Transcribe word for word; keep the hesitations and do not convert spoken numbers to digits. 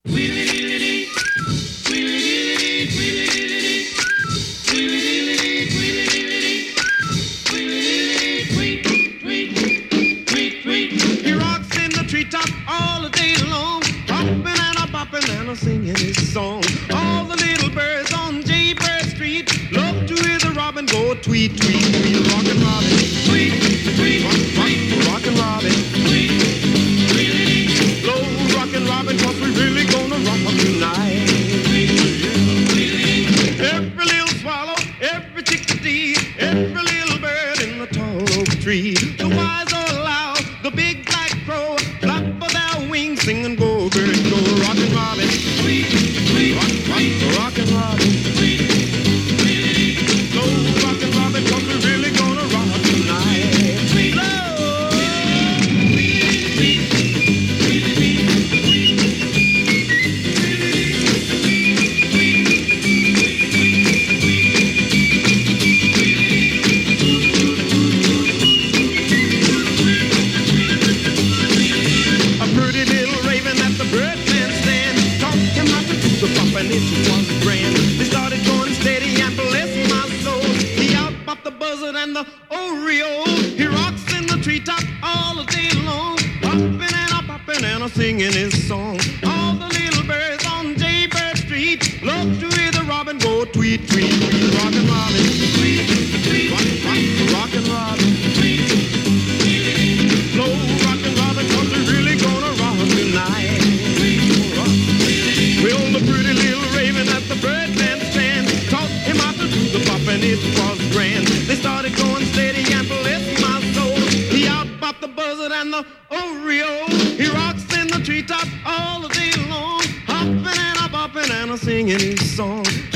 He rocks in the treetop all the day long, hopping and a bopping and a singing his song. All the little birds on Jaybird Street love to hear the robin go tweet, tweet, tweet. Rockin' Robin, tweet, tweet, rock, rock, rockin' Robin, tweet, tweet. Blow rockin' Robin, 'cause we really gonna rock 'em tonight. Every little swallow, every chickadee, every little bird in the tall oak tree. The wise or loud, the big black crow, flap of their wings, sing and go, bird, go. Rockin' Robin, tweet, tweet, rock, rock, rockin' Robin, tweet, tweet. Blow rockin' Robin, 'cause we really gonna rock tonight. Blow, tweet, tweet, tweet, tweet. A pretty little raven at the birdman stand taught him how to do the bump, and it was grand. They started going steady and bless my soul. He out-bopped the buzzard and the oriole. He rocks in the treetop all the day long, hopping and a popping and a singing his song. All the little birds on Jaybird Street love to hear the robin go tweet, tweet, tweet. Rockin' Robin, tweet, tweet, rock, rock, rockin' Robin, tweet, tweet. Blow rockin' Robin, 'cause we're really gonna rock tonight. Well, the pretty little raven at the birdman stand taught him how to do the bop, and it was grand. They started going steady and bless my soul. He out-bopped the buzzard and the oriole. He rocks in the treetop all the day long, hopping and a bopping and a singing his song.